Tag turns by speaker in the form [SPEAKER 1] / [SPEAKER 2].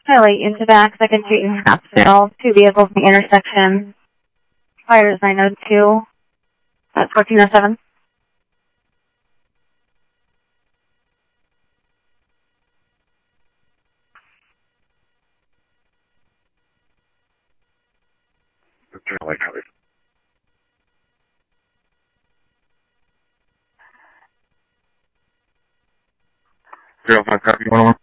[SPEAKER 1] Highlight into back, 2nd Street in Scottsdale. 2 vehicles in the intersection. Fire is 902. That's 1407.
[SPEAKER 2] Light copy. 05 copy 101.